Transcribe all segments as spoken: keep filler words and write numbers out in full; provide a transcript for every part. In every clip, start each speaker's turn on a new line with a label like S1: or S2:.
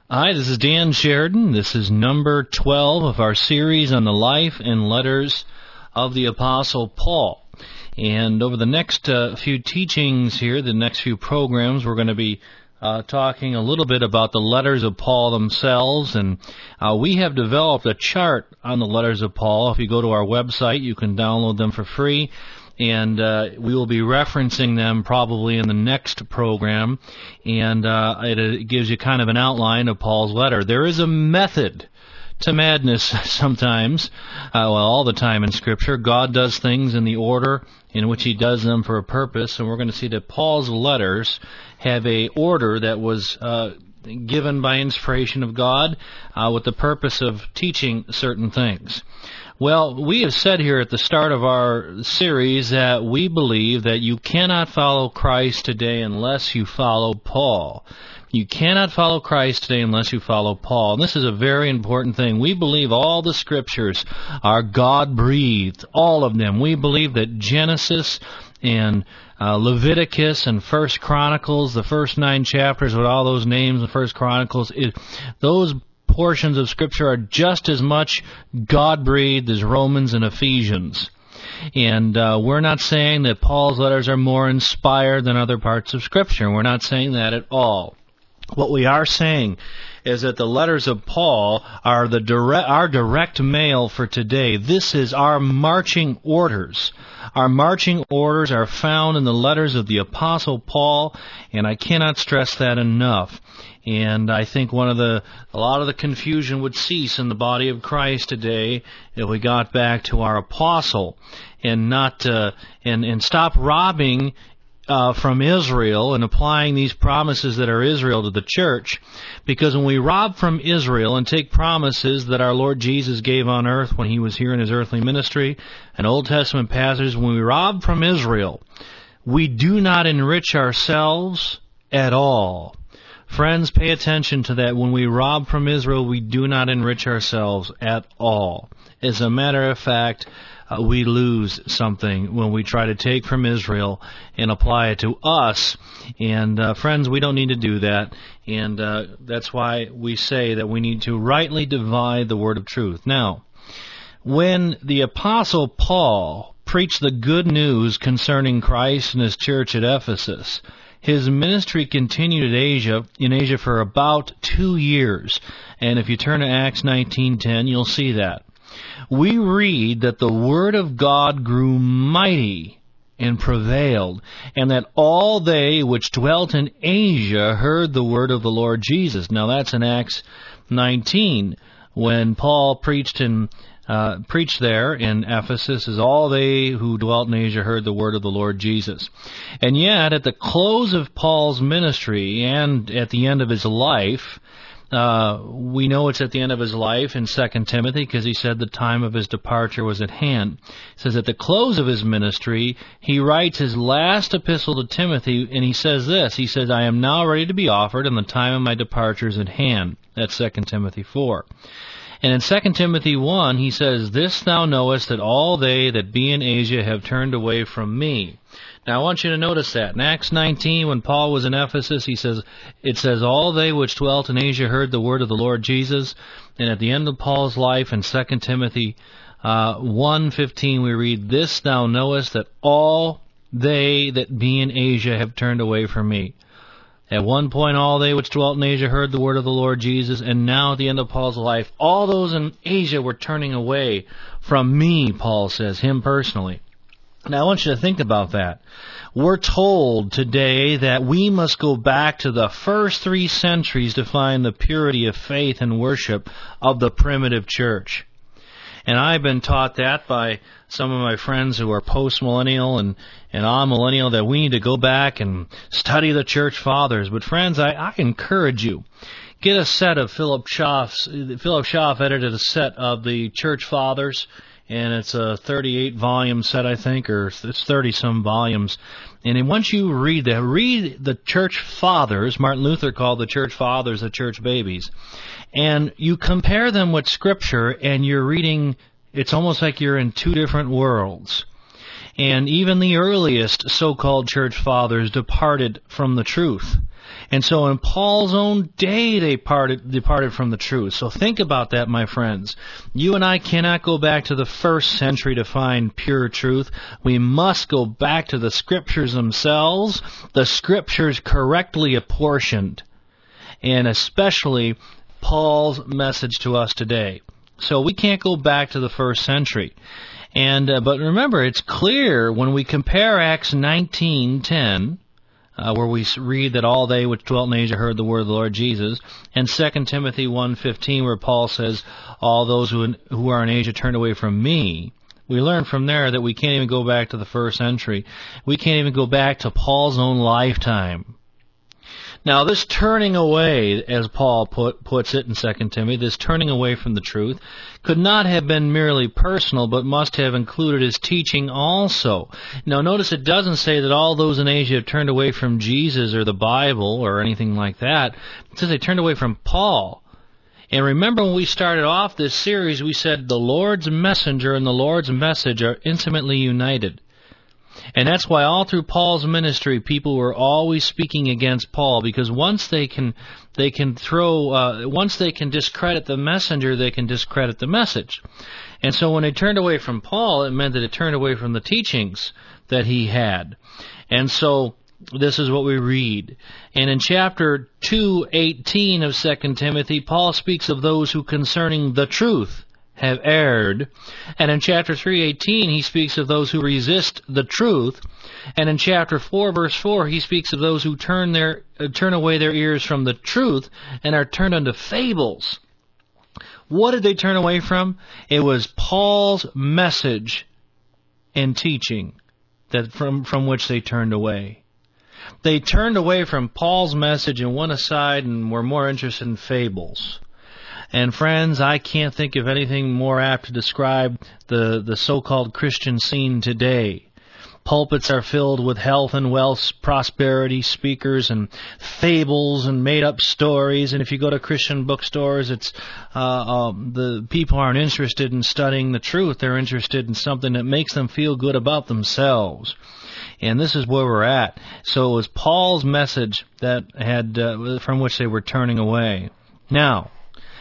S1: Hi, this is Dan Sheridan. This is number twelve of our series on the life and letters of the Apostle Paul. And over the next uh, few teachings here, the next few programs, we're going to be uh, talking a little bit about the letters of Paul themselves. And uh, we have developed a chart on the letters of Paul. If you go to our website, you can download them for free. And uh, we will be referencing them probably in the next program, and uh, it, it gives you kind of an outline of Paul's letter. There is a method to madness sometimes, uh, well, all the time in Scripture. God does things in the order in which He does them for a purpose, and we're going to see that Paul's letters have a order that was uh, given by inspiration of God uh, with the purpose of teaching certain things. Well, we have said here at the start of our series that we believe that you cannot follow Christ today unless you follow Paul. You cannot follow Christ today unless you follow Paul. And this is a very important thing. We believe all the Scriptures are God-breathed, all of them. We believe that Genesis and uh, Leviticus and First Chronicles, the first nine chapters with all those names, the First Chronicles, it, those portions of Scripture are just as much God-breathed as Romans and Ephesians. And uh, we're not saying that Paul's letters are more inspired than other parts of Scripture. We're not saying that at all. What we are saying is that the letters of Paul are the direct, our direct mail for today. This is our marching orders. Our marching orders are found in the letters of the Apostle Paul, and I cannot stress that enough. And I think one of the, a lot of the confusion would cease in the body of Christ today if we got back to our apostle and not, uh, and, and stop robbing Uh, from Israel and applying these promises that are Israel to the church. Because when we rob from Israel and take promises that our Lord Jesus gave on earth when He was here in His earthly ministry, and Old Testament passages, when we rob from Israel, we do not enrich ourselves at all. Friends, pay attention to that. When we rob from Israel, we do not enrich ourselves at all. As a matter of fact, Uh, we lose something when we try to take from Israel and apply it to us. And uh, friends, we don't need to do that. And uh, that's why we say that we need to rightly divide the word of truth. Now, when the Apostle Paul preached the good news concerning Christ and His church at Ephesus, his ministry continued at Asia, in Asia for about two years. And if you turn to Acts nineteen ten, you'll see that. We read that the Word of God grew mighty and prevailed, and that all they which dwelt in Asia heard the word of the Lord Jesus. Now that's in Acts nineteen, when Paul preached in uh, preached there in Ephesus, as all they who dwelt in Asia heard the word of the Lord Jesus. And yet, at the close of Paul's ministry and at the end of his life, Uh, we know it's at the end of his life in Second Timothy, because he said the time of his departure was at hand. It says at the close of his ministry, he writes his last epistle to Timothy, and he says this. He says, I am now ready to be offered, and the time of my departure is at hand. That's Second Timothy four. And in Second Timothy one, he says, This thou knowest, that all they that be in Asia have turned away from me. Now, I want you to notice that. In Acts nineteen, when Paul was in Ephesus, he says, it says, all they which dwelt in Asia heard the word of the Lord Jesus. And at the end of Paul's life, in Second Timothy uh, one fifteen, we read, This thou knowest, that all they that be in Asia have turned away from me. At one point, all they which dwelt in Asia heard the word of the Lord Jesus, and now at the end of Paul's life, all those in Asia were turning away from me, Paul says, him personally. Now, I want you to think about that. We're told today that we must go back to the first three centuries to find the purity of faith and worship of the primitive church. And I've been taught that by some of my friends who are post-millennial and, and on-millennial, that we need to go back and study the church fathers. But friends, I, I encourage you, get a set of Philip Schaff's, Philip Schaff edited a set of the church fathers, and it's a thirty-eight volume set, I think, or it's thirty-some volumes. And then once you read that, read the church fathers. Martin Luther called the church fathers the church babies. And you compare them with Scripture, and you're reading, it's almost like you're in two different worlds. And even the earliest so-called church fathers departed from the truth. And so in Paul's own day, they parted, departed from the truth. So think about that, my friends. You and I cannot go back to the first century to find pure truth. We must go back to the Scriptures themselves, the Scriptures correctly apportioned, and especially Paul's message to us today. So we can't go back to the first century. And uh, but remember, it's clear when we compare Acts nineteen ten, uh, where we read that all they which dwelt in Asia heard the word of the Lord Jesus, and Second Timothy one fifteen, where Paul says, all those who, who are in Asia turned away from me. We learn from there that we can't even go back to the first century. We can't even go back to Paul's own lifetime. Now, this turning away, as Paul put, puts it in Second Timothy, this turning away from the truth, could not have been merely personal, but must have included his teaching also. Now, notice it doesn't say that all those in Asia have turned away from Jesus or the Bible or anything like that. It says they turned away from Paul. And remember when we started off this series, we said the Lord's messenger and the Lord's message are intimately united. And that's why all through Paul's ministry, people were always speaking against Paul, because once they can, they can throw, uh, once they can discredit the messenger, they can discredit the message. And so when they turned away from Paul, it meant that it turned away from the teachings that he had. And so this is what we read. And in chapter two eighteen of Second Timothy, Paul speaks of those who concerning the truth have erred. And in chapter three eighteen, he speaks of those who resist the truth. And in chapter four, verse four, he speaks of those who turn their uh, turn away their ears from the truth and are turned unto fables. What did they turn away from? It was Paul's message and teaching that from, from which they turned away. They turned away from Paul's message and went aside and were more interested in fables. And friends, I can't think of anything more apt to describe the, the so-called Christian scene today. Pulpits are filled with health and wealth, prosperity speakers, and fables and made-up stories. And if you go to Christian bookstores, it's uh, um, the people aren't interested in studying the truth. They're interested in something that makes them feel good about themselves. And this is where we're at. So it was Paul's message that had uh, from which they were turning away. Now,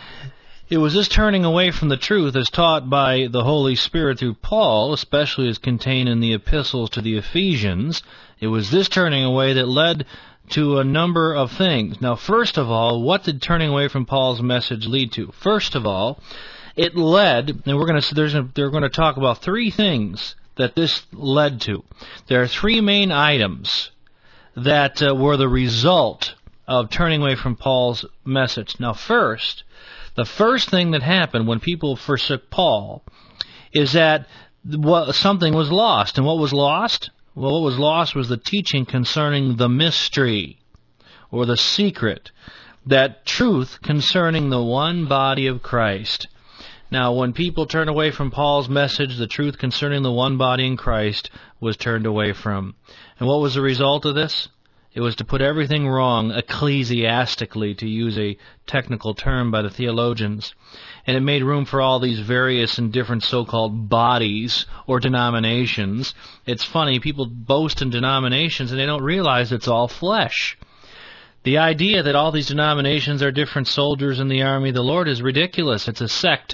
S1: it was this turning away from the truth as taught by the Holy Spirit through Paul, especially as contained in the epistles to the Ephesians. It was this turning away that led to a number of things. Now, first of all, what did turning away from Paul's message lead to? First of all, it led, and we're going to there's a, they're going to talk about three things that this led to. There are three main items that uh, were the result of turning away from Paul's message. Now, first, the first thing that happened when people forsook Paul is that what, something was lost. And what was lost? Well, what was lost was the teaching concerning the mystery, or the secret, that truth concerning the one body of Christ. Now, when people turned away from Paul's message, the truth concerning the one body in Christ was turned away from. And what was the result of this? It was to put everything wrong ecclesiastically, to use a technical term by the theologians. And it made room for all these various and different so-called bodies or denominations. It's funny, people boast in denominations and they don't realize it's all flesh. The idea that all these denominations are different soldiers in the army of the Lord is ridiculous. It's a sect.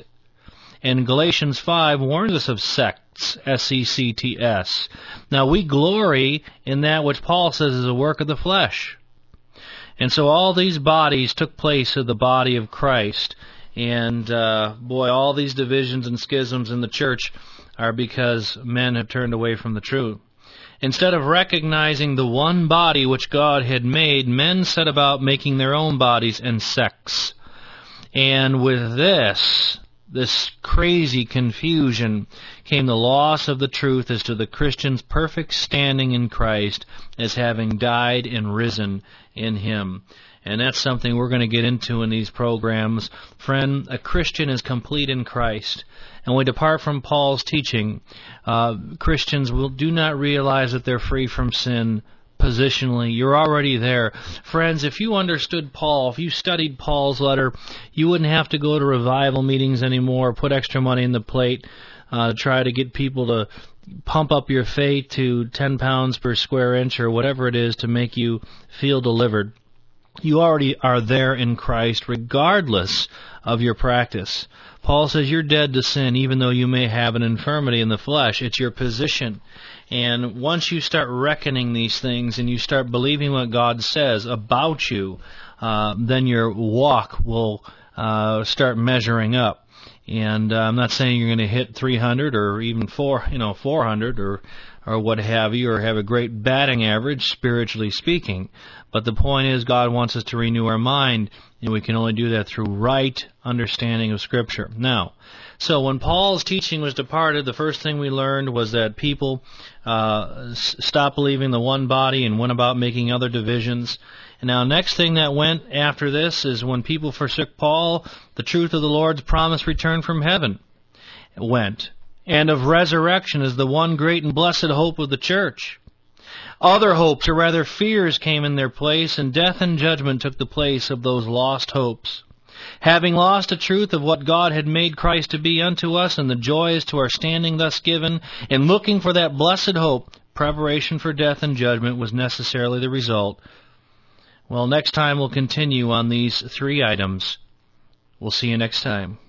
S1: And Galatians five warns us of sects, S E C T S. Now, we glory in that which Paul says is a work of the flesh. And so all these bodies took place of the body of Christ. And, uh, boy, all these divisions and schisms in the church are because men have turned away from the truth. Instead of recognizing the one body which God had made, men set about making their own bodies and sects. And with this, this crazy confusion, came the loss of the truth as to the Christian's perfect standing in Christ as having died and risen in Him. And that's something we're going to get into in these programs. Friend, a Christian is complete in Christ. And when we depart from Paul's teaching, uh, Christians will do not realize that they're free from sin positionally. You're already there. Friends, if you understood Paul, if you studied Paul's letter, you wouldn't have to go to revival meetings anymore, put extra money in the plate, uh, try to get people to pump up your faith to ten pounds per square inch or whatever it is to make you feel delivered. You already are there in Christ regardless of your practice. Paul says you're dead to sin even though you may have an infirmity in the flesh. It's your position. And once you start reckoning these things and you start believing what God says about you, uh, then your walk will uh, start measuring up. And uh, I'm not saying you're going to hit three hundred or even four, you know, four hundred or or what have you, or have a great batting average, spiritually speaking. But the point is, God wants us to renew our mind, and we can only do that through right understanding of Scripture. Now, so when Paul's teaching was departed, the first thing we learned was that people uh, s- stopped believing the one body and went about making other divisions. And now, next thing that went after this is when people forsook Paul, the truth of the Lord's promise returned from heaven went, and of resurrection as the one great and blessed hope of the church. Other hopes, or rather fears, came in their place, and death and judgment took the place of those lost hopes. Having lost the truth of what God had made Christ to be unto us, and the joys to our standing thus given, and looking for that blessed hope, preparation for death and judgment was necessarily the result. Well, next time we'll continue on these three items. We'll see you next time.